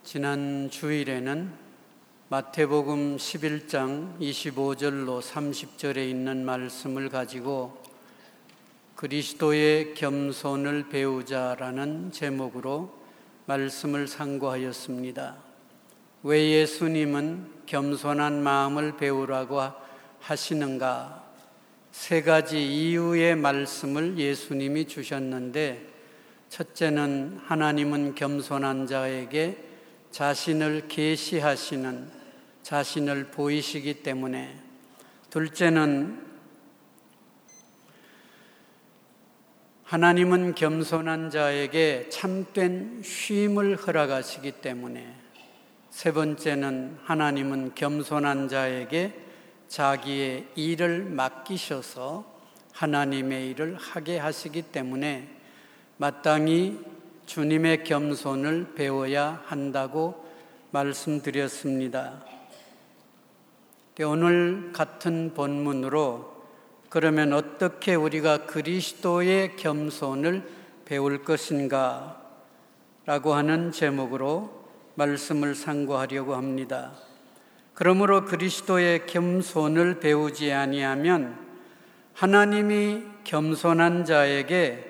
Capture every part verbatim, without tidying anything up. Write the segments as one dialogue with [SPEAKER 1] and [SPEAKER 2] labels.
[SPEAKER 1] 지난 주일에는 마태복음 십일 장 이십오 절로 삼십 절에 있는 말씀을 가지고 그리스도의 겸손을 배우자라는 제목으로 말씀을 상고하였습니다. 왜 예수님은 겸손한 마음을 배우라고 하시는가? 세 가지 이유의 말씀을 예수님이 주셨는데, 첫째는 하나님은 겸손한 자에게 자신을 계시하시는, 자신을 보이시기 때문에, 둘째는 하나님은 겸손한 자에게 참된 쉼을 허락하시기 때문에, 세 번째는 하나님은 겸손한 자에게 자기의 일을 맡기셔서 하나님의 일을 하게 하시기 때문에 마땅히 주님의 겸손을 배워야 한다고 말씀드렸습니다. 오늘 같은 본문으로 그러면 어떻게 우리가 그리스도의 겸손을 배울 것인가 라고 하는 제목으로 말씀을 상고하려고 합니다. 그러므로 그리스도의 겸손을 배우지 아니하면 하나님이 겸손한 자에게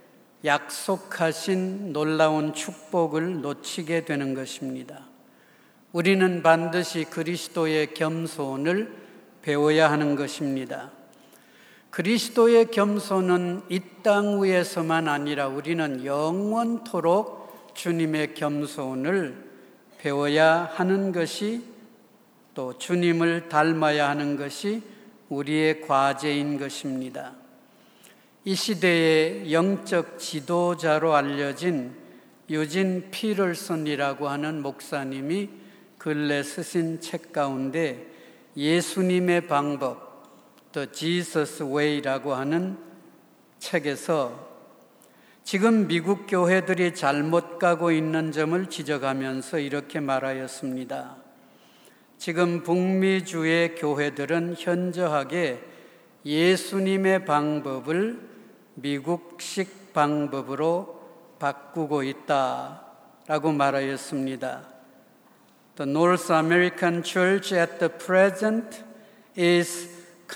[SPEAKER 1] 약속하신 놀라운 축복을 놓치게 되는 것입니다. 우리는 반드시 그리스도의 겸손을 배워야 하는 것입니다. 그리스도의 겸손은 이 땅 위에서만 아니라 우리는 영원토록 주님의 겸손을 배워야 하는 것이, 또 주님을 닮아야 하는 것이 우리의 과제인 것입니다. 이 시대의 영적 지도자로 알려진 유진 피럴슨이라고 하는 목사님이 근래 쓰신 책 가운데 예수님의 방법, The Jesus Way라고 하는 책에서 지금 미국 교회들이 잘못 가고 있는 점을 지적하면서 이렇게 말하였습니다. 지금 북미주의 교회들은 현저하게 예수님의 방법을 미국식 방법으로 바꾸고 있다라고 말하였습니다. The North American Church at the present is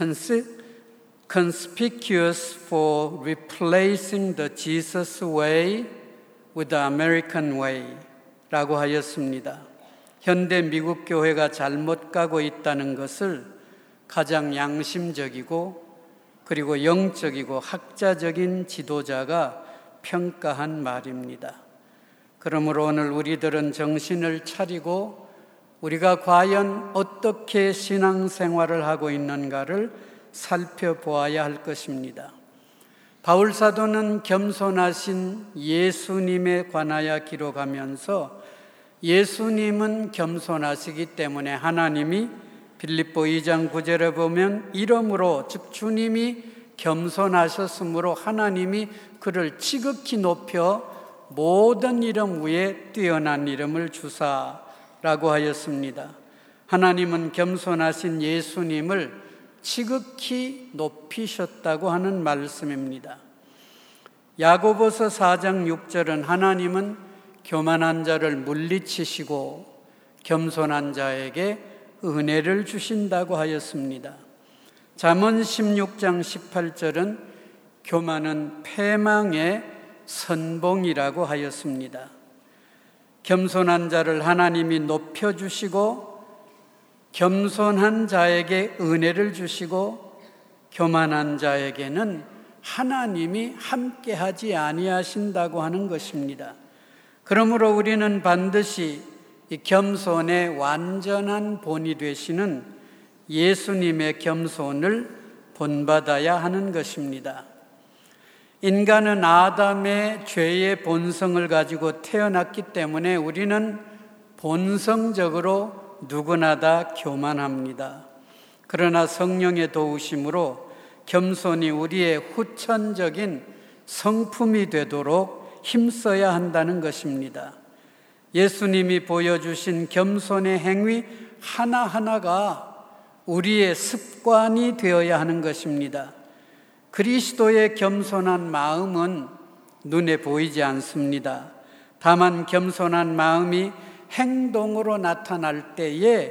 [SPEAKER 1] conspicuous for replacing the Jesus way with the American way 라고 하였습니다. 현대 미국 교회가 잘못 가고 있다는 것을 가장 양심적이고 그리고 영적이고 학자적인 지도자가 평가한 말입니다. 그러므로 오늘 우리들은 정신을 차리고 우리가 과연 어떻게 신앙생활을 하고 있는가를 살펴보아야 할 것입니다. 바울 사도는 겸손하신 예수님에 관하여 기록하면서 예수님은 겸손하시기 때문에 하나님이 빌립보 이 장 구 절에 보면 이러므로 즉 주님이 겸손하셨으므로 하나님이 그를 지극히 높여 모든 이름 위에 뛰어난 이름을 주사라고 하였습니다. 하나님은 겸손하신 예수님을 지극히 높이셨다고 하는 말씀입니다. 야고보서 사 장 육 절은 하나님은 교만한 자를 물리치시고 겸손한 자에게 은혜를 주신다고 하였습니다. 잠언 십육 장 십팔 절은 교만은 패망의 선봉이라고 하였습니다. 겸손한 자를 하나님이 높여주시고 겸손한 자에게 은혜를 주시고 교만한 자에게는 하나님이 함께하지 아니하신다고 하는 것입니다. 그러므로 우리는 반드시 이 겸손의 완전한 본이 되시는 예수님의 겸손을 본받아야 하는 것입니다. 인간은 아담의 죄의 본성을 가지고 태어났기 때문에 우리는 본성적으로 누구나 다 교만합니다. 그러나 성령의 도우심으로 겸손이 우리의 후천적인 성품이 되도록 힘써야 한다는 것입니다. 예수님이 보여주신 겸손의 행위 하나하나가 우리의 습관이 되어야 하는 것입니다. 그리스도의 겸손한 마음은 눈에 보이지 않습니다. 다만 겸손한 마음이 행동으로 나타날 때에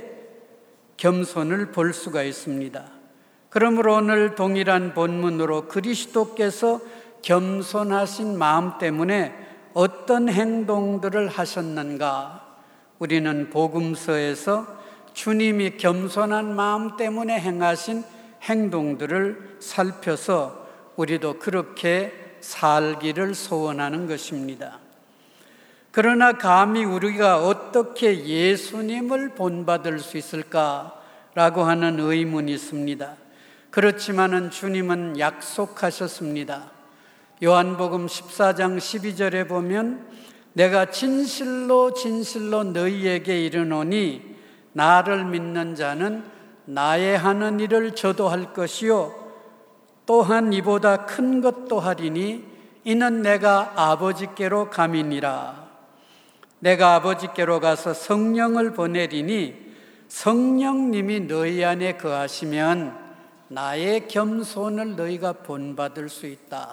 [SPEAKER 1] 겸손을 볼 수가 있습니다. 그러므로 오늘 동일한 본문으로 그리스도께서 겸손하신 마음 때문에 어떤 행동들을 하셨는가? 우리는 복음서에서 주님이 겸손한 마음 때문에 행하신 행동들을 살펴서 우리도 그렇게 살기를 소원하는 것입니다. 그러나 감히 우리가 어떻게 예수님을 본받을 수 있을까라고 하는 의문이 있습니다. 그렇지만은 주님은 약속하셨습니다. 요한복음 십사 장 십이 절에 보면 내가 진실로 진실로 너희에게 이르노니 나를 믿는 자는 나의 하는 일을 저도 할 것이요 또한 이보다 큰 것도 하리니 이는 내가 아버지께로 감이니라. 내가 아버지께로 가서 성령을 보내리니 성령님이 너희 안에 거하시면 나의 겸손을 너희가 본받을 수 있다.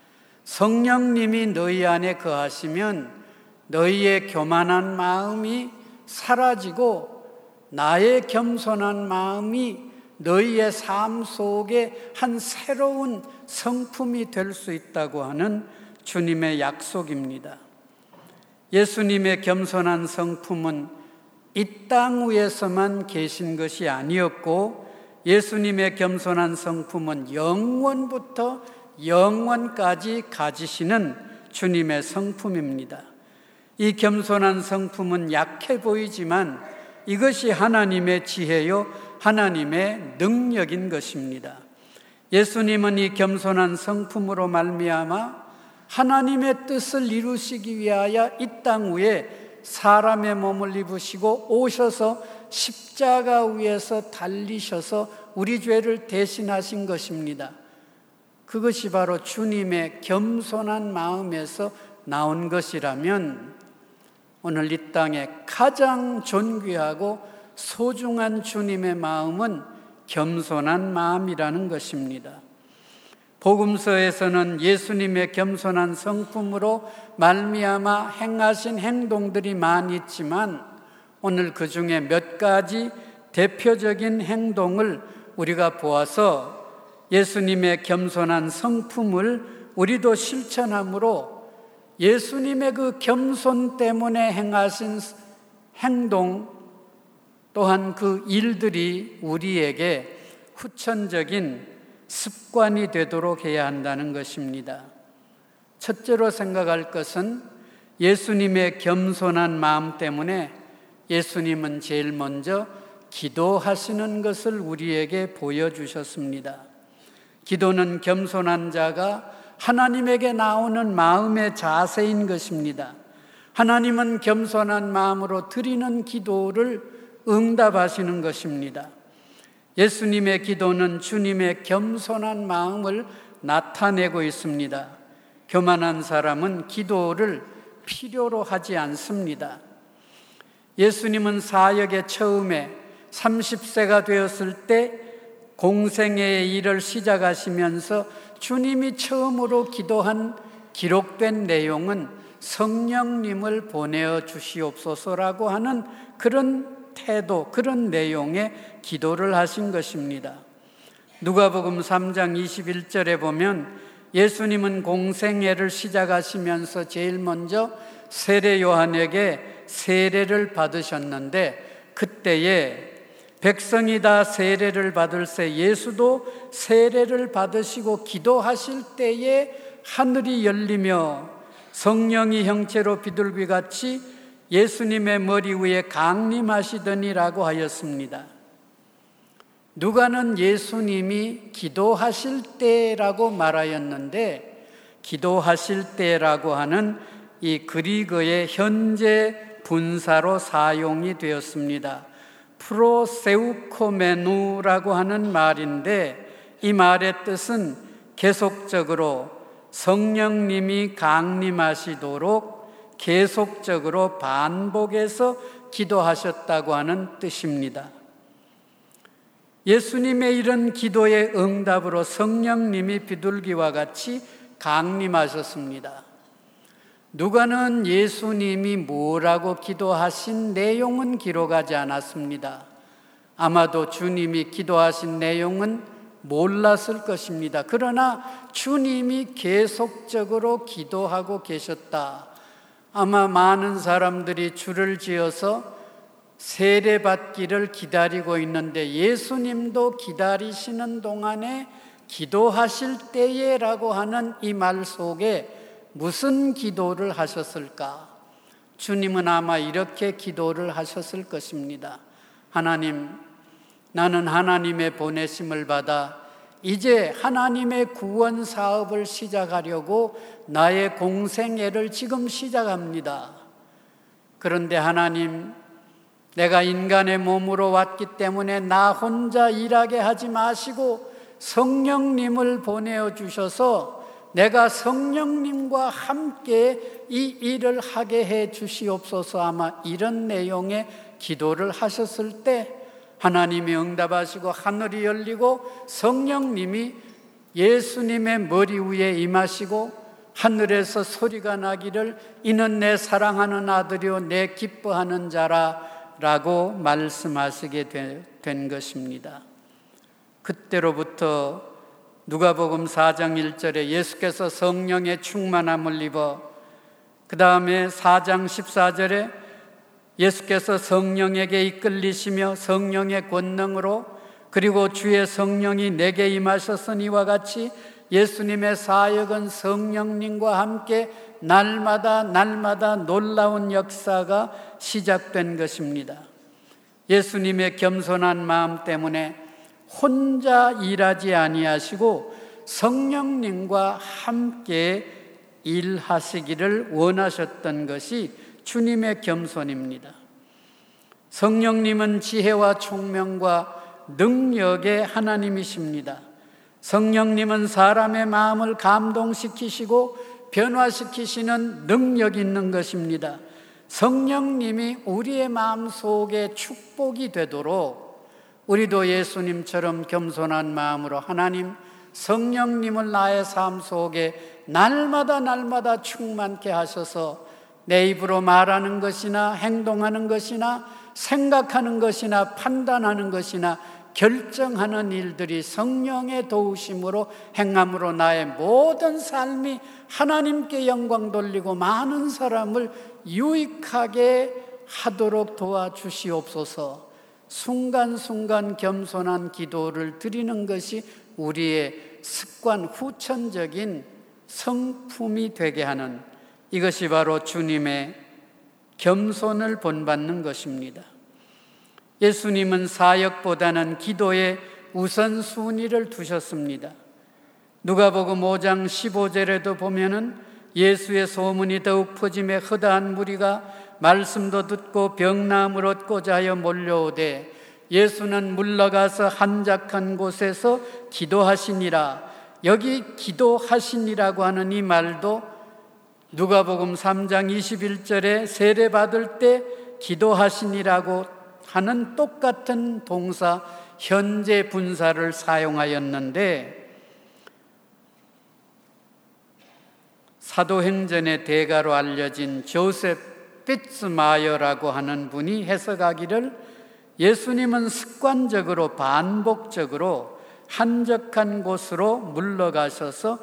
[SPEAKER 1] 성령님이 너희 안에 거하시면 너희의 교만한 마음이 사라지고 나의 겸손한 마음이 너희의 삶 속에 한 새로운 성품이 될 수 있다고 하는 주님의 약속입니다. 예수님의 겸손한 성품은 이 땅 위에서만 계신 것이 아니었고 예수님의 겸손한 성품은 영원부터 영원까지 가지시는 주님의 성품입니다. 이 겸손한 성품은 약해 보이지만 이것이 하나님의 지혜요 하나님의 능력인 것입니다. 예수님은 이 겸손한 성품으로 말미암아 하나님의 뜻을 이루시기 위하여 이 땅 위에 사람의 몸을 입으시고 오셔서 십자가 위에서 달리셔서 우리 죄를 대신하신 것입니다. 그것이 바로 주님의 겸손한 마음에서 나온 것이라면 오늘 이 땅에 가장 존귀하고 소중한 주님의 마음은 겸손한 마음이라는 것입니다. 복음서에서는 예수님의 겸손한 성품으로 말미암아 행하신 행동들이 많이 있지만 오늘 그 중에 몇 가지 대표적인 행동을 우리가 보아서 예수님의 겸손한 성품을 우리도 실천함으로 예수님의 그 겸손 때문에 행하신 행동 또한 그 일들이 우리에게 후천적인 습관이 되도록 해야 한다는 것입니다. 첫째로 생각할 것은 예수님의 겸손한 마음 때문에 예수님은 제일 먼저 기도하시는 것을 우리에게 보여주셨습니다. 기도는 겸손한 자가 하나님에게 나오는 마음의 자세인 것입니다. 하나님은 겸손한 마음으로 드리는 기도를 응답하시는 것입니다. 예수님의 기도는 주님의 겸손한 마음을 나타내고 있습니다. 교만한 사람은 기도를 필요로 하지 않습니다. 예수님은 사역의 처음에 삼십 세가 되었을 때 공생애의 일을 시작하시면서 주님이 처음으로 기도한 기록된 내용은 성령님을 보내어 주시옵소서라고 하는 그런 태도, 그런 내용의 기도를 하신 것입니다. 누가복음 삼 장 이십일 절에 보면 예수님은 공생애를 시작하시면서 제일 먼저 세례 요한에게 세례를 받으셨는데 그때에 백성이 다 세례를 받을 새 예수도 세례를 받으시고 기도하실 때에 하늘이 열리며 성령이 형체로 비둘기같이 예수님의 머리 위에 강림하시더니라고 하였습니다. 누가는 예수님이 기도하실 때라고 말하였는데 기도하실 때라고 하는 이 그리그의 현재 분사로 사용이 되었습니다. 프로세우코메누라고 하는 말인데 이 말의 뜻은 계속적으로 성령님이 강림하시도록 계속적으로 반복해서 기도하셨다고 하는 뜻입니다. 예수님의 이런 기도의 응답으로 성령님이 비둘기와 같이 강림하셨습니다. 누가는 예수님이 뭐라고 기도하신 내용은 기록하지 않았습니다. 아마도 주님이 기도하신 내용은 몰랐을 것입니다. 그러나 주님이 계속적으로 기도하고 계셨다. 아마 많은 사람들이 줄을 지어서 세례받기를 기다리고 있는데 예수님도 기다리시는 동안에 기도하실 때에라고 하는 이 말 속에 무슨 기도를 하셨을까? 주님은 아마 이렇게 기도를 하셨을 것입니다. 하나님, 나는 하나님의 보내심을 받아 이제 하나님의 구원 사업을 시작하려고 나의 공생애를 지금 시작합니다. 그런데 하나님, 내가 인간의 몸으로 왔기 때문에 나 혼자 일하게 하지 마시고 성령님을 보내주셔서 내가 성령님과 함께 이 일을 하게 해 주시옵소서. 아마 이런 내용의 기도를 하셨을 때 하나님이 응답하시고 하늘이 열리고 성령님이 예수님의 머리 위에 임하시고 하늘에서 소리가 나기를 이는 내 사랑하는 아들이요 내 기뻐하는 자라 라고 말씀하시게 된 것입니다. 그때로부터 누가복음 사 장 일 절에 예수께서 성령의 충만함을 입어, 그 다음에 사 장 십사 절에 예수께서 성령에게 이끌리시며 성령의 권능으로, 그리고 주의 성령이 내게 임하셨으니와 같이 예수님의 사역은 성령님과 함께 날마다 날마다 놀라운 역사가 시작된 것입니다. 예수님의 겸손한 마음 때문에 혼자 일하지 아니하시고 성령님과 함께 일하시기를 원하셨던 것이 주님의 겸손입니다. 성령님은 지혜와 총명과 능력의 하나님이십니다. 성령님은 사람의 마음을 감동시키시고 변화시키시는 능력이 있는 것입니다. 성령님이 우리의 마음 속에 축복이 되도록 우리도 예수님처럼 겸손한 마음으로 하나님, 성령님을 나의 삶 속에 날마다 날마다 충만케 하셔서 내 입으로 말하는 것이나 행동하는 것이나 생각하는 것이나 판단하는 것이나 결정하는 일들이 성령의 도우심으로 행함으로 나의 모든 삶이 하나님께 영광 돌리고 많은 사람을 유익하게 하도록 도와주시옵소서. 순간순간 겸손한 기도를 드리는 것이 우리의 습관, 후천적인 성품이 되게 하는, 이것이 바로 주님의 겸손을 본받는 것입니다. 예수님은 사역보다는 기도에 우선순위를 두셨습니다. 누가복음 오 장 십오 절에도 보면은 예수의 소문이 더욱 퍼짐에 허다한 무리가 말씀도 듣고 병나음을 얻고자 하여 몰려오되 예수는 물러가서 한적한 곳에서 기도하시니라. 여기 기도하시니라고 하는 이 말도 누가복음 삼 장 이십일 절에 세례받을 때 기도하시니라고 하는 똑같은 동사 현재 분사를 사용하였는데, 사도행전의 대가로 알려진 조셉 피츠마이어라고 하는 분이 해석하기를 예수님은 습관적으로 반복적으로 한적한 곳으로 물러가셔서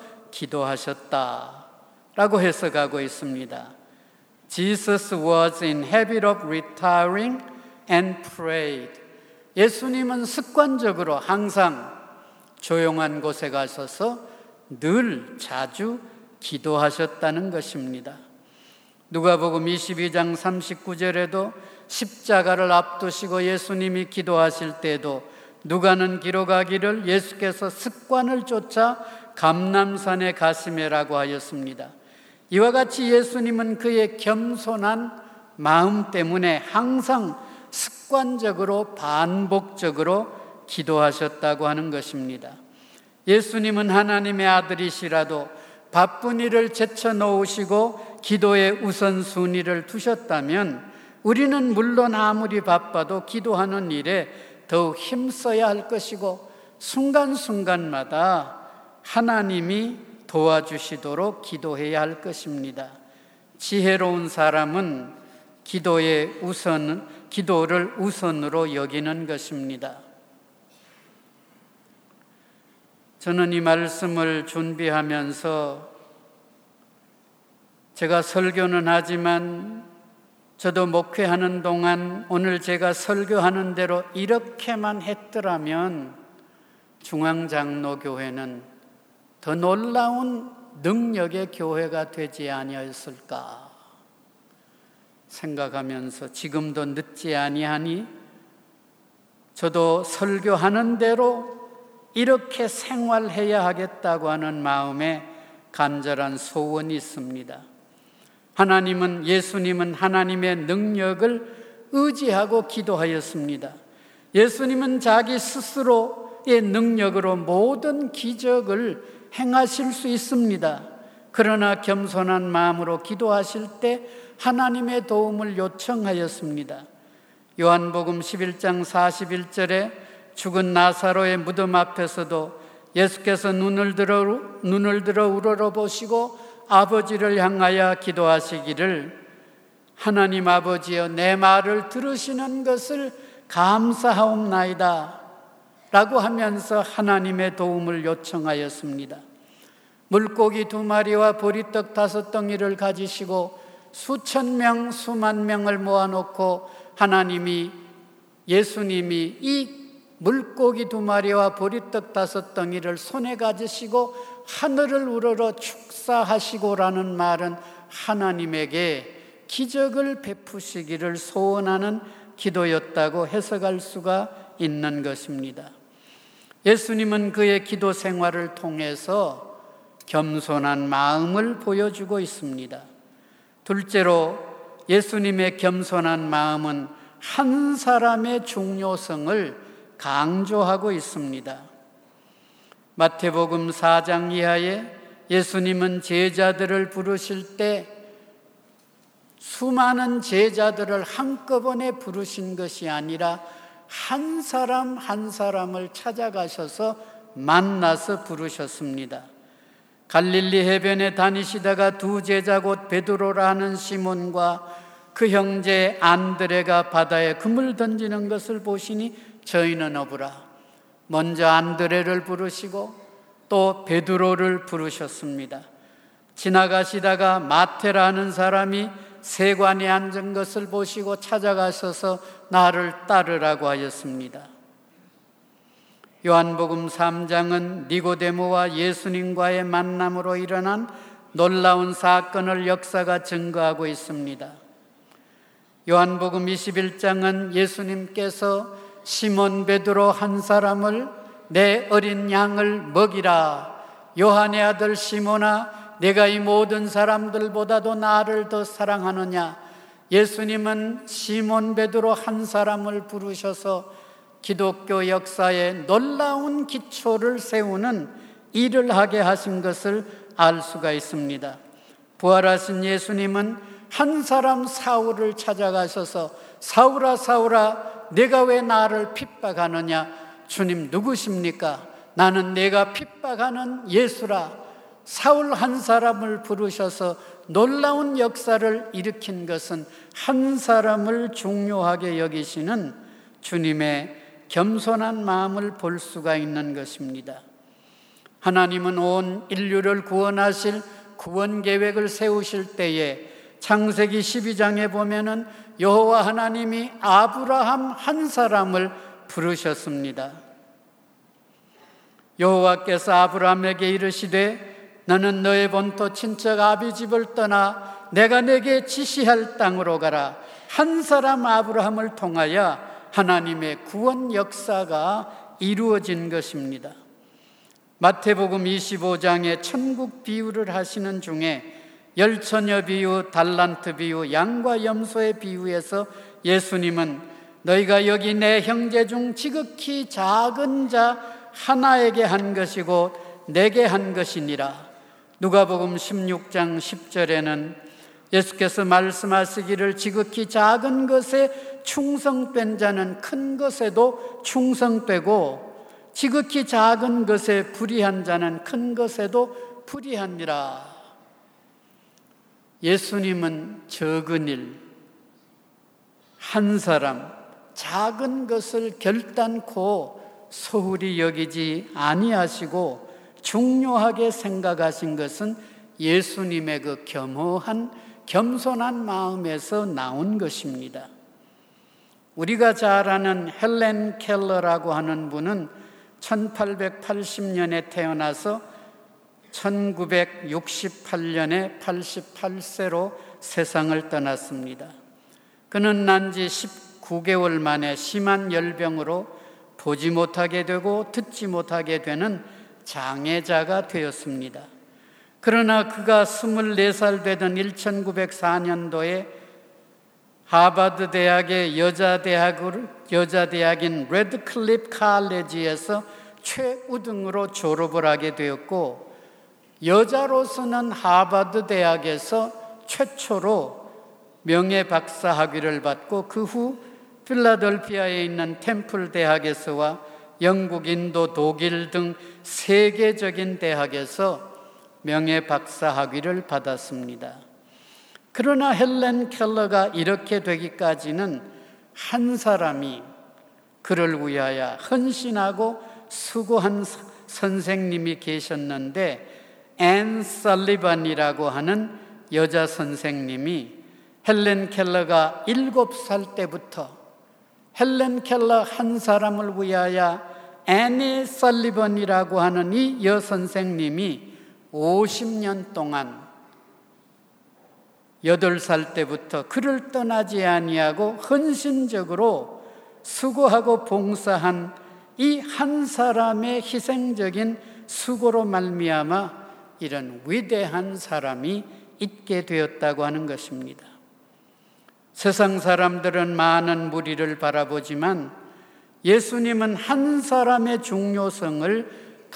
[SPEAKER 1] 기도하셨다라고 해석하고 있습니다. Jesus was in habit of retiring and prayed. 예수님은 습관적으로 항상 조용한 곳에 가셔서 늘 자주 기도하셨다는 것입니다. 누가복음 이십이 장 삼십구 절에도 십자가를 앞두시고 예수님이 기도하실 때에도 누가는 기록하기를 예수께서 습관을 쫓아 감람산에 가시매라고 하였습니다. 이와 같이 예수님은 그의 겸손한 마음 때문에 항상 습관적으로 반복적으로 기도하셨다고 하는 것입니다. 예수님은 하나님의 아들이시라도 바쁜 일을 제쳐놓으시고 기도에 우선순위를 두셨다면 우리는 물론 아무리 바빠도 기도하는 일에 더욱 힘써야 할 것이고 순간순간마다 하나님이 도와주시도록 기도해야 할 것입니다. 지혜로운 사람은 기도의 우선, 기도를 우선으로 여기는 것입니다. 저는 이 말씀을 준비하면서 제가 설교는 하지만 저도 목회하는 동안 오늘 제가 설교하는 대로 이렇게만 했더라면 중앙장로교회는 더 놀라운 능력의 교회가 되지 아니었을까 생각하면서 지금도 늦지 아니하니 저도 설교하는 대로 이렇게 생활해야 하겠다고 하는 마음에 간절한 소원이 있습니다. 하나님은, 예수님은 하나님의 능력을 의지하고 기도하였습니다. 예수님은 자기 스스로의 능력으로 모든 기적을 행하실 수 있습니다. 그러나 겸손한 마음으로 기도하실 때 하나님의 도움을 요청하였습니다. 요한복음 십일 장 사십일 절에 죽은 나사로의 무덤 앞에서도 예수께서 눈을 들어, 눈을 들어 우러러보시고 아버지를 향하여 기도하시기를 하나님 아버지여 내 말을 들으시는 것을 감사하옵나이다 라고 하면서 하나님의 도움을 요청하였습니다. 물고기 두 마리와 보리떡 다섯 덩이를 가지시고 수천 명, 수만 명을 모아놓고 하나님이, 예수님이 이 물고기 두 마리와 보리떡 다섯 덩이를 손에 가지시고 하늘을 우러러 축사하시고라는 말은 하나님에게 기적을 베푸시기를 소원하는 기도였다고 해석할 수가 있는 것입니다. 예수님은 그의 기도 생활을 통해서 겸손한 마음을 보여주고 있습니다. 둘째로 예수님의 겸손한 마음은 한 사람의 중요성을 강조하고 있습니다. 마태복음 사 장 이하에 예수님은 제자들을 부르실 때 수많은 제자들을 한꺼번에 부르신 것이 아니라 한 사람 한 사람을 찾아가셔서 만나서 부르셨습니다. 갈릴리 해변에 다니시다가 두 제자 곧 베드로라 하는 시몬과 그 형제 안드레가 바다에 금을 던지는 것을 보시니 저희는 어부라. 먼저 안드레를 부르시고 또 베드로를 부르셨습니다. 지나가시다가 마태라는 사람이 세관에 앉은 것을 보시고 찾아가셔서 나를 따르라고 하였습니다. 요한복음 삼 장은 니고데모와 예수님과의 만남으로 일어난 놀라운 사건을 역사가 증거하고 있습니다. 요한복음 이십일 장은 예수님께서 시몬 베드로 한 사람을 내 어린 양을 먹이라, 요한의 아들 시몬아 내가 이 모든 사람들보다도 나를 더 사랑하느냐. 예수님은 시몬 베드로 한 사람을 부르셔서 기독교 역사에 놀라운 기초를 세우는 일을 하게 하신 것을 알 수가 있습니다. 부활하신 예수님은 한 사람 사울을 찾아가셔서 사울아 사울아 내가 왜 나를 핍박하느냐. 주님 누구십니까? 나는 내가 핍박하는 예수라. 사울 한 사람을 부르셔서 놀라운 역사를 일으킨 것은 한 사람을 중요하게 여기시는 주님의 겸손한 마음을 볼 수가 있는 것입니다. 하나님은 온 인류를 구원하실 구원 계획을 세우실 때에 창세기 십이 장에 보면은 여호와 하나님이 아브라함 한 사람을 부르셨습니다. 여호와께서 아브라함에게 이르시되 너는 너의 본토 친척 아비 집을 떠나 내가 내게 지시할 땅으로 가라. 한 사람 아브라함을 통하여 하나님의 구원 역사가 이루어진 것입니다. 마태복음 이십오 장에 천국 비유를 하시는 중에 열처녀 비유, 달란트 비유, 양과 염소의 비유에서 예수님은 너희가 여기 내 형제 중 지극히 작은 자 하나에게 한 것이고 내게 한 것이니라. 누가복음 십육 장 십 절에는 예수께서 말씀하시기를 지극히 작은 것에 충성된 자는 큰 것에도 충성되고 지극히 작은 것에 불의한 자는 큰 것에도 불의하니라. 예수님은 적은 일, 한 사람, 작은 것을 결단코 소홀히 여기지 아니하시고 중요하게 생각하신 것은 예수님의 그 겸허한 겸손한 마음에서 나온 것입니다. 우리가 잘 아는 헬렌 켈러라고 하는 분은 천팔백팔십 년에 태어나서 천구백육십팔 년에 팔십팔 세로 세상을 떠났습니다. 그는 난 지 십구 개월 만에 심한 열병으로 보지 못하게 되고 듣지 못하게 되는 장애자가 되었습니다. 그러나 그가 스물네 살 되던 천구백사 년도에 하버드 대학의 여자대학을, 여자대학인 레드클리프 칼리지에서 최우등으로 졸업을 하게 되었고, 여자로서는 하버드 대학에서 최초로 명예박사 학위를 받고 그 후 필라델피아에 있는 템플 대학에서와 영국, 인도, 독일 등 세계적인 대학에서 명예박사 학위를 받았습니다. 그러나 헬렌 켈러가 이렇게 되기까지는 한 사람이 그를 위하여 헌신하고 수고한 선생님이 계셨는데, 앤 설리반이라고 하는 여자 선생님이 헬렌 켈러가 일곱 살 때부터 헬렌 켈러 한 사람을 위하여 애니 설리반이라고 하는 이 여선생님이 오십 년 동안 여덟 살 때부터 그를 떠나지 아니하고 헌신적으로 수고하고 봉사한 이 한 사람의 희생적인 수고로 말미암아 이런 위대한 사람이 있게 되었다고 하는 것입니다. 세상 사람들은 많은 무리를 바라보지만 예수님은 한 사람의 중요성을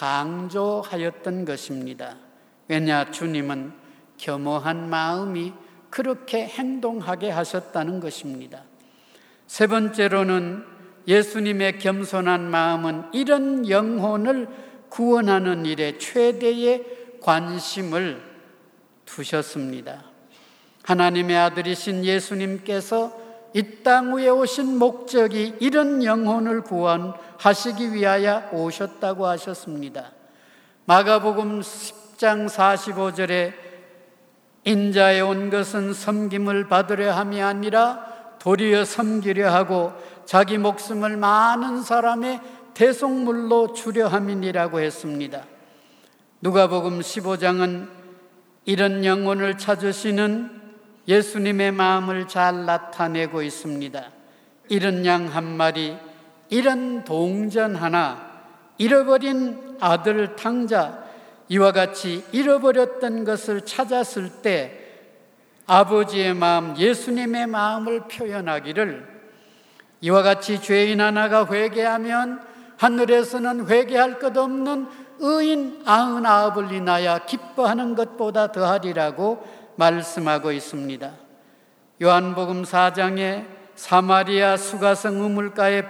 [SPEAKER 1] 강조하였던 것입니다. 왜냐, 주님은 겸허한 마음이 그렇게 행동하게 하셨다는 것입니다. 세 번째로는 예수님의 겸손한 마음은 이런 영혼을 구원하는 일에 최대의 관심을 두셨습니다. 하나님의 아들이신 예수님께서 이 땅 위에 오신 목적이 이런 영혼을 구원하시기 위하여 오셨다고 하셨습니다. 마가복음 십 장 사십오 절에 인자에 온 것은 섬김을 받으려 함이 아니라 도리어 섬기려 하고 자기 목숨을 많은 사람의 대속물로 주려 함이니라고 했습니다. 누가복음 십오 장은 이런 영혼을 찾으시는 예수님의 마음을 잘 나타내고 있습니다. 이런 양 한 마리, 이런 동전 하나, 잃어버린 아들 탕자, 이와 같이 잃어버렸던 것을 찾았을 때 아버지의 마음, 예수님의 마음을 표현하기를, 이와 같이 죄인 하나가 회개하면 하늘에서는 회개할 것 없는 의인 아흔아홉을 인하여 기뻐하는 것보다 더하리라고 말씀하고 있습니다. 요한복음 사 장에 사마리아 수가성 우물가에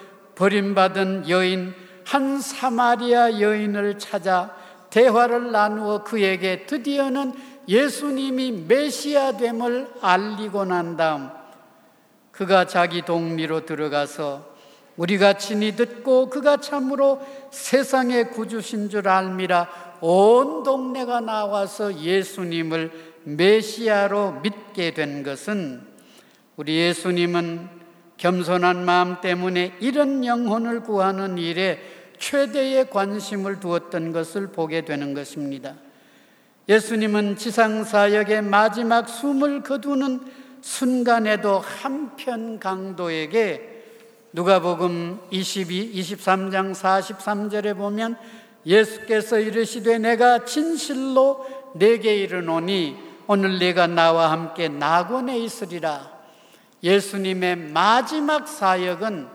[SPEAKER 1] 버림받은 여인, 한 사마리아 여인을 찾아 대화를 나누어 그에게 드디어는 예수님이 메시아됨을 알리고 난 다음 그가 자기 동리로 들어가서 우리가 친히 듣고 그가 참으로 세상의 구주신 줄 알미라 온 동네가 나와서 예수님을 메시아로 믿게 된 것은, 우리 예수님은 겸손한 마음 때문에 이런 영혼을 구하는 일에 최대의 관심을 두었던 것을 보게 되는 것입니다. 예수님은 지상사역의 마지막 숨을 거두는 순간에도 한편 강도에게 누가복음 이십이, 이십삼 장 사십삼 절에 보면 예수께서 이르시되 내가 진실로 내게 이르노니 오늘 네가 나와 함께 낙원에 있으리라. 예수님의 마지막 사역은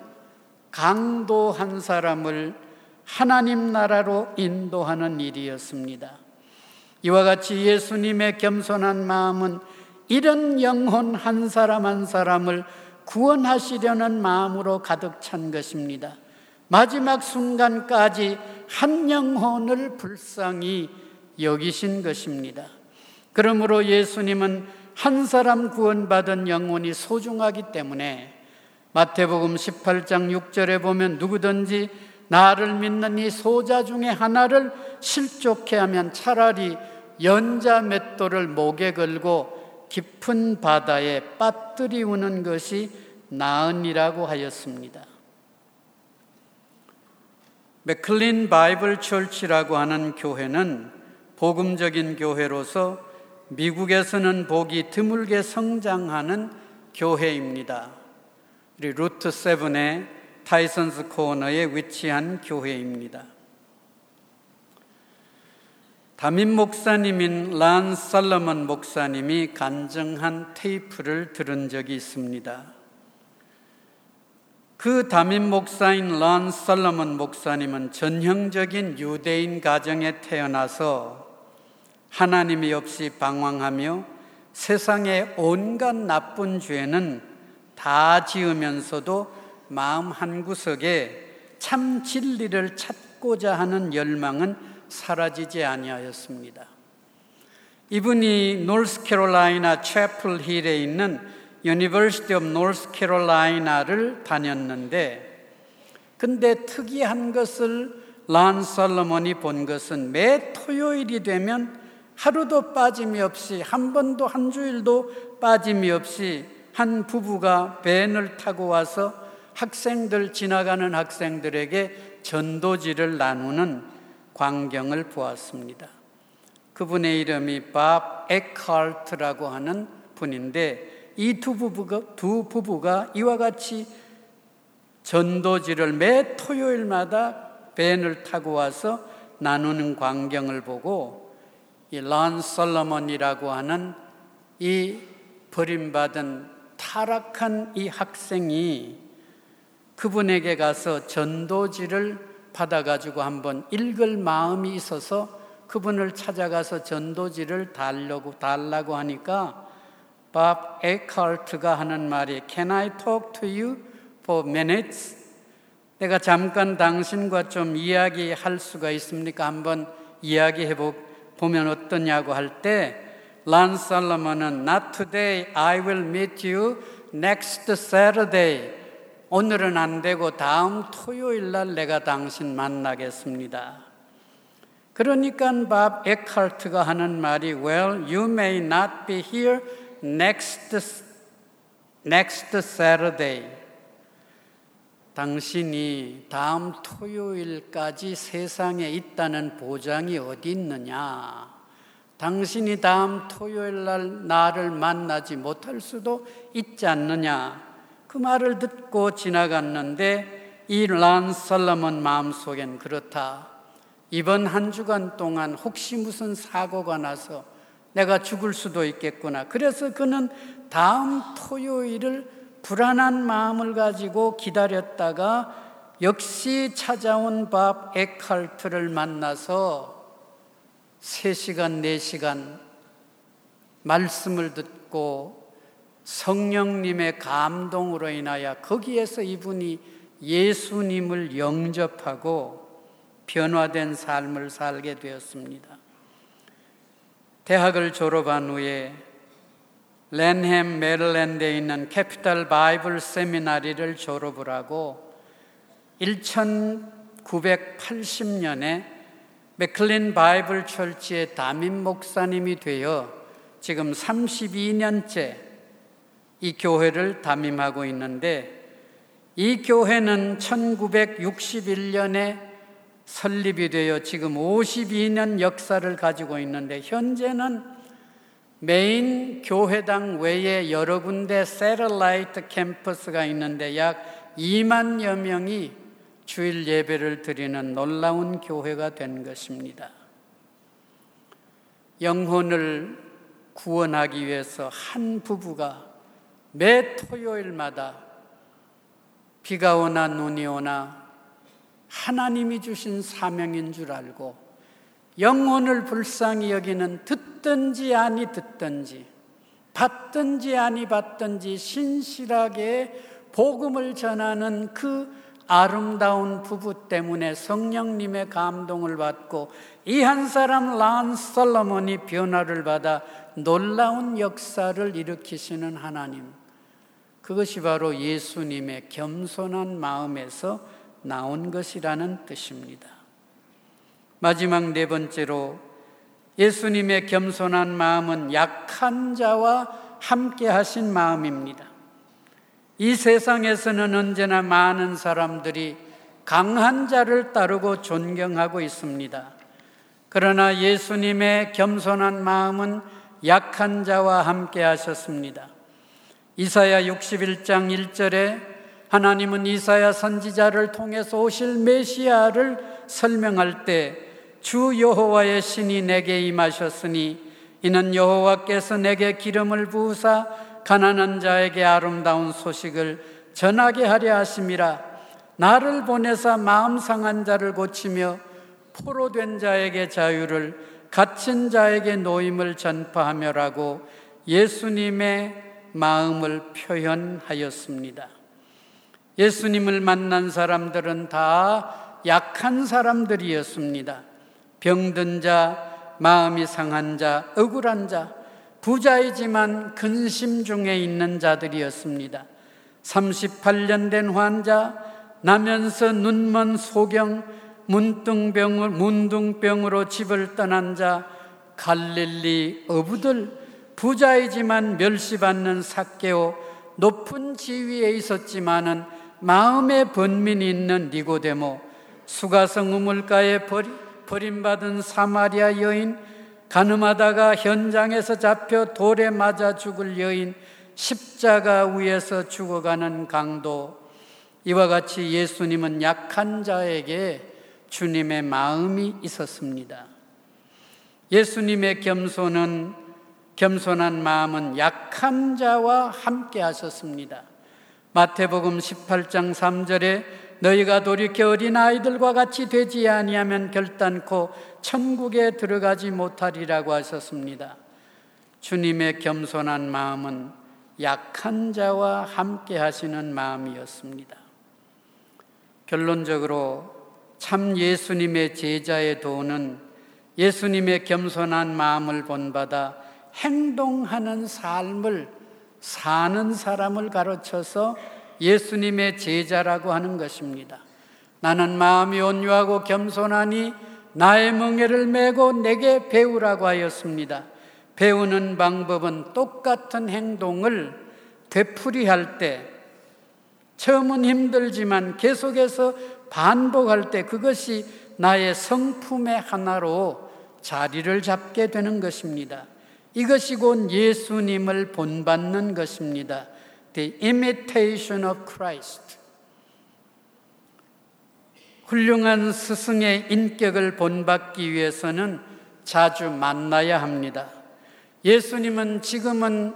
[SPEAKER 1] 강도 한 사람을 하나님 나라로 인도하는 일이었습니다. 이와 같이 예수님의 겸손한 마음은 이런 영혼 한 사람 한 사람을 구원하시려는 마음으로 가득 찬 것입니다. 마지막 순간까지 한 영혼을 불쌍히 여기신 것입니다. 그러므로 예수님은 한 사람 구원받은 영혼이 소중하기 때문에 마태복음 십팔 장 육 절에 보면 누구든지 나를 믿는 이 소자 중에 하나를 실족해 하면 차라리 연자 맷돌을 목에 걸고 깊은 바다에 빠뜨리우는 것이 나으니라고 하였습니다. 맥클린 바이블 철치라고 하는 교회는 복음적인 교회로서 미국에서는 보기 드물게 성장하는 교회입니다. 루트 세븐의 타이슨스 코너에 위치한 교회입니다. 담임 목사님인 란 살러먼 목사님이 간증한 테이프를 들은 적이 있습니다. 그 담임 목사인 란 살러먼 목사님은 전형적인 유대인 가정에 태어나서 하나님이 없이 방황하며 세상의 온갖 나쁜 죄는 다 지으면서도 마음 한구석에 참 진리를 찾고자 하는 열망은 사라지지 아니하였습니다. 이분이 노스캐롤라이나 채플 힐에 있는 유니버시티 오브 노스캐롤라이나를 다녔는데, 근데 특이한 것을 란 솔로몬이 본 것은 매 토요일이 되면 하루도 빠짐이 없이, 한 번도 한 주일도 빠짐이 없이 한 부부가 밴을 타고 와서 학생들, 지나가는 학생들에게 전도지를 나누는 광경을 보았습니다. 그분의 이름이 밥 에크하르트라고 하는 분인데, 이 두 부부가, 두 부부가 이와 같이 전도지를 매 토요일마다 밴을 타고 와서 나누는 광경을 보고 이 란 솔로몬이라고 하는 이 버림받은 타락한 이 학생이 그분에게 가서 전도지를 받아가지고 한번 읽을 마음이 있어서 그분을 찾아가서 전도지를 달라고, 달라고 하니까 밥 에크하르트가 하는 말이 Can I talk to you for minutes? 내가 잠깐 당신과 좀 이야기할 수가 있습니까? 한번 이야기해 보면 어떠냐고 할 때 란 솔로몬은 Not today, I will meet you next Saturday. 오늘은 안 되고 다음 토요일 날 내가 당신 만나겠습니다. 그러니까 밥 에크하르트가 하는 말이 Well, you may not be here next, next Saturday. 당신이 다음 토요일까지 세상에 있다는 보장이 어디 있느냐? 당신이 다음 토요일 날 나를 만나지 못할 수도 있지 않느냐? 그 말을 듣고 지나갔는데 이 란 솔로몬 마음속엔 그렇다. 이번 한 주간 동안 혹시 무슨 사고가 나서 내가 죽을 수도 있겠구나. 그래서 그는 다음 토요일을 불안한 마음을 가지고 기다렸다가 역시 찾아온 밥 에크하르트를 만나서 세 시간, 네 시간 말씀을 듣고 성령님의 감동으로 인하여 거기에서 이분이 예수님을 영접하고 변화된 삶을 살게 되었습니다. 대학을 졸업한 후에 랜햄, 메릴랜드에 있는 캐피탈 바이블 세미나리를 졸업을 하고 천구백팔십 년에 맥클린 바이블 철치의 담임 목사님이 되어 지금 삼십이 년째 이 교회를 담임하고 있는데, 이 교회는 천구백육십일 년에 설립이 되어 지금 오십이 년 역사를 가지고 있는데, 현재는 메인 교회당 외에 여러 군데 세틀라이트 캠퍼스가 있는데 약 이만여 명이 주일 예배를 드리는 놀라운 교회가 된 것입니다. 영혼을 구원하기 위해서 한 부부가 매 토요일마다 비가 오나 눈이 오나 하나님이 주신 사명인 줄 알고 영혼을 불쌍히 여기는, 듣든지 아니 듣든지 받든지 아니 받든지 신실하게 복음을 전하는 그 아름다운 부부 때문에 성령님의 감동을 받고 이 한 사람 란 솔로몬이 변화를 받아 놀라운 역사를 일으키시는 하나님, 그것이 바로 예수님의 겸손한 마음에서 나온 것이라는 뜻입니다. 마지막 네 번째로, 예수님의 겸손한 마음은 약한 자와 함께 하신 마음입니다. 이 세상에서는 언제나 많은 사람들이 강한 자를 따르고 존경하고 있습니다. 그러나 예수님의 겸손한 마음은 약한 자와 함께 하셨습니다. 이사야 육십일 장 일 절에 하나님은 이사야 선지자를 통해서 오실 메시아를 설명할 때 주 여호와의 신이 내게 임하셨으니 이는 여호와께서 내게 기름을 부으사 가난한 자에게 아름다운 소식을 전하게 하려 하심이라. 나를 보내사 마음 상한 자를 고치며 포로된 자에게 자유를, 갇힌 자에게 노임을 전파하며라고 예수님의 마음을 표현하였습니다. 예수님을 만난 사람들은 다 약한 사람들이었습니다. 병든 자, 마음이 상한 자, 억울한 자, 부자이지만 근심 중에 있는 자들이었습니다. 삼십팔 년 된 환자, 나면서 눈먼 소경, 문둥병을, 문둥병으로 집을 떠난 자, 갈릴리 어부들, 부자이지만 멸시받는 삭개오, 높은 지위에 있었지만은 마음에 번민이 있는 니고데모, 수가성 우물가에 버리, 버림받은 사마리아 여인, 가늠하다가 현장에서 잡혀 돌에 맞아 죽을 여인, 십자가 위에서 죽어가는 강도, 이와 같이 예수님은 약한 자에게 주님의 마음이 있었습니다. 예수님의 겸손은, 겸손한 마음은 약한 자와 함께 하셨습니다. 마태복음 십팔 장 삼 절에 너희가 돌이켜 어린아이들과 같이 되지 아니하면 결단코 천국에 들어가지 못하리라고 하셨습니다. 주님의 겸손한 마음은 약한 자와 함께 하시는 마음이었습니다. 결론적으로 참 예수님의 제자의 도는 예수님의 겸손한 마음을 본받아 행동하는 삶을 사는 사람을 가르쳐서 예수님의 제자라고 하는 것입니다. 나는 마음이 온유하고 겸손하니 나의 멍에를 메고 내게 배우라고 하였습니다. 배우는 방법은 똑같은 행동을 되풀이할 때, 처음은 힘들지만 계속해서 반복할 때 그것이 나의 성품의 하나로 자리를 잡게 되는 것입니다. 이것이 곧 예수님을 본받는 것입니다. The imitation of Christ. 훌륭한 스승의 인격을 본받기 위해서는 자주 만나야 합니다. 예수님은 지금은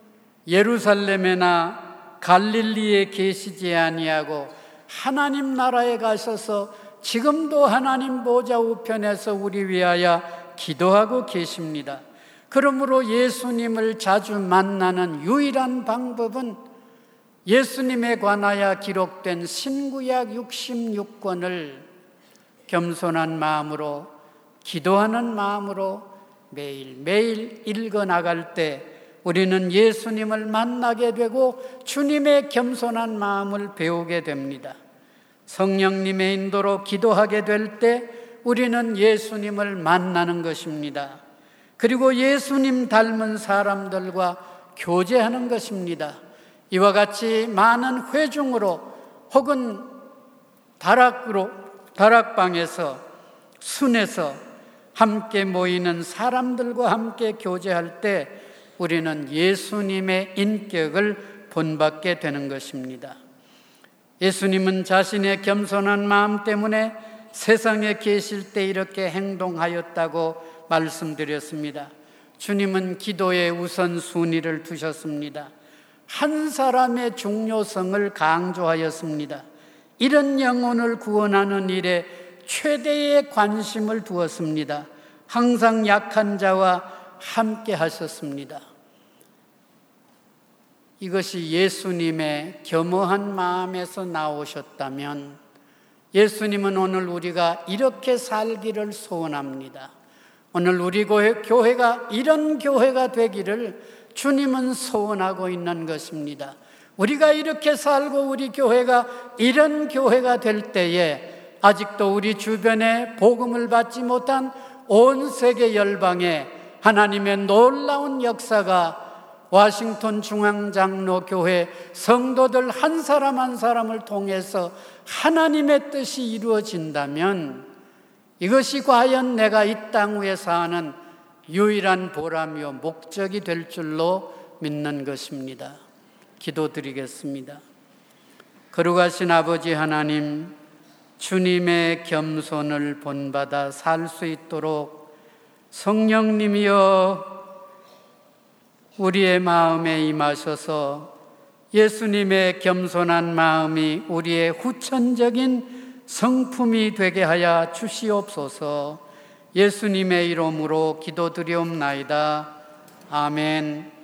[SPEAKER 1] 예루살렘이나 갈릴리에 계시지 아니하고 하나님 나라에 가셔서 지금도 하나님 보좌 우편에서 우리 위하여 기도하고 계십니다. 그러므로 예수님을 자주 만나는 유일한 방법은 예수님에 관하여 기록된 신구약 육십육 권을 겸손한 마음으로, 기도하는 마음으로 매일매일 읽어 나갈 때 우리는 예수님을 만나게 되고 주님의 겸손한 마음을 배우게 됩니다. 성령님의 인도로 기도하게 될 때 우리는 예수님을 만나는 것입니다. 그리고 예수님 닮은 사람들과 교제하는 것입니다. 이와 같이 많은 회중으로 혹은 다락으로, 다락방에서, 순에서 함께 모이는 사람들과 함께 교제할 때 우리는 예수님의 인격을 본받게 되는 것입니다. 예수님은 자신의 겸손한 마음 때문에 세상에 계실 때 이렇게 행동하였다고 말씀드렸습니다. 주님은 기도에 우선순위를 두셨습니다. 한 사람의 중요성을 강조하였습니다. 이런 영혼을 구원하는 일에 최대의 관심을 두었습니다. 항상 약한 자와 함께 하셨습니다. 이것이 예수님의 겸허한 마음에서 나오셨다면 예수님은 오늘 우리가 이렇게 살기를 소원합니다. 오늘 우리 교회, 교회가 이런 교회가 되기를 주님은 소원하고 있는 것입니다. 우리가 이렇게 살고 우리 교회가 이런 교회가 될 때에 아직도 우리 주변에 복음을 받지 못한 온 세계 열방에 하나님의 놀라운 역사가 워싱턴 중앙장로교회 성도들 한 사람 한 사람을 통해서 하나님의 뜻이 이루어진다면 이것이 과연 내가 이 땅 위에 사는 유일한 보람이요 목적이 될 줄로 믿는 것입니다. 기도드리겠습니다. 거룩하신 아버지 하나님, 주님의 겸손을 본받아 살 수 있도록 성령님이여 우리의 마음에 임하셔서 예수님의 겸손한 마음이 우리의 후천적인 성품이 되게 하여 주시옵소서. 예수님의 이름으로 기도드리옵나이다. 아멘.